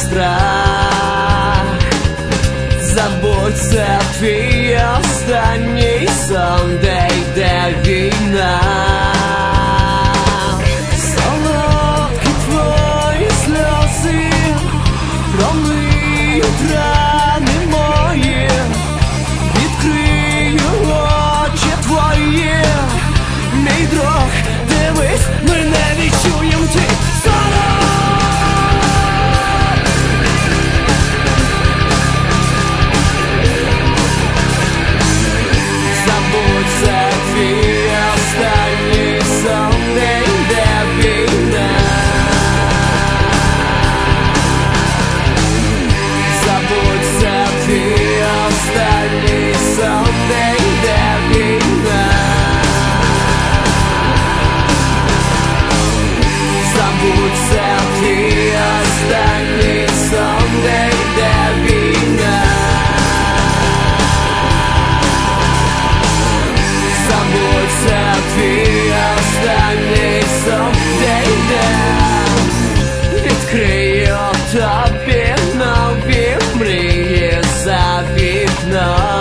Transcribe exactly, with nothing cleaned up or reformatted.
страх. Забудь, це твій останній сон, де йде війна. Солодкі твої сльози промиють рани мої, відкрию очі твої, мій друг, дивись, ми не відчуєм твій сором. Забудь, це твій останній сон, де йде війна. Забудь, це твій останній сон, де йде війна. Забудь, це твій останній сон, де йде війна. Забудь, це твій останній сон, де йде. Відкрию тобі нові мрії за вікном.